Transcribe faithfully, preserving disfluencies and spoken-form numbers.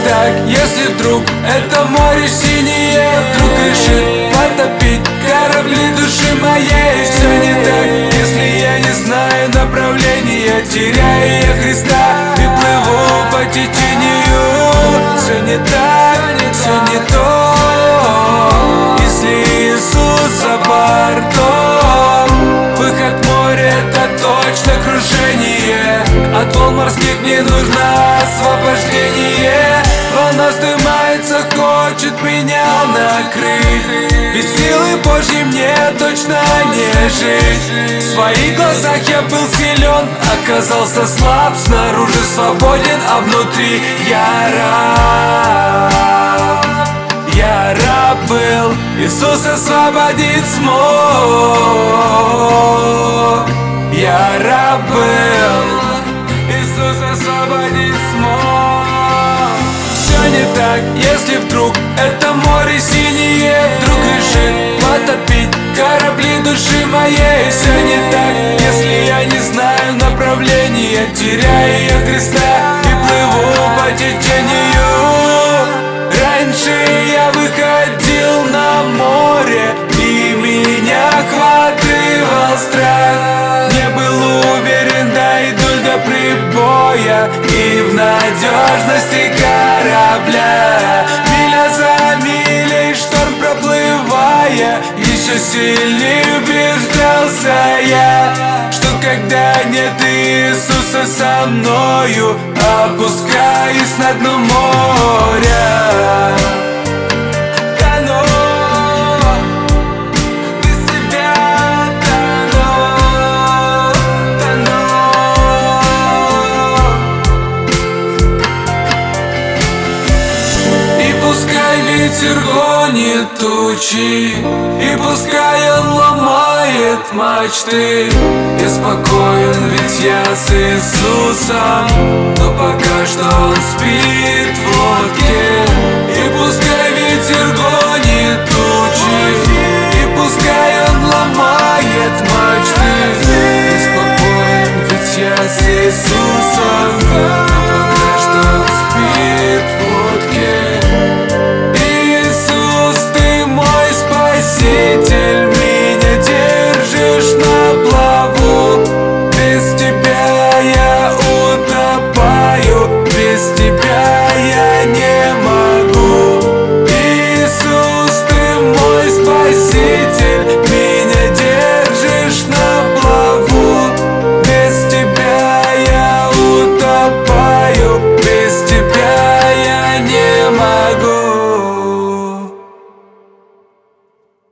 так, если вдруг это море синее вдруг решит потопить корабли души моей? Все не так, если я не знаю направления, теряю я Христа и плыву по течению. Все не так, все не то, если Иисус за бортом. Выход в море — это точно крушение, от волн морских мне нужно освобождение. Волна вздымается, хочет меня накрыть, без силы Божьей мне точно не жить. В своих глазах я был силен, оказался слаб, снаружи свободен, а внутри я раб. Я раб был, Иисус освободить смог. Я раб был, Иисус освободить смог. Все не так, если вдруг это море синее вдруг решит потопить корабли души моей. Все не так, если я не знаю направления, теряю я Христа и плыву по течению. Раньше я выходил на море, и меня охватывал страх. Не был уверен, дойду ли до прибоя и в надежности корабля. Миля за милей, шторм проплывая, еще сильнее убеждался я, что когда нет Иисуса со мною, опускаюсь на дно моря. Тону, без тебя тону, тону. И пускай ветер гонит тучи, и пускай он ломает мачты, я спокоен, ведь я с Иисусом, но пока что он спит.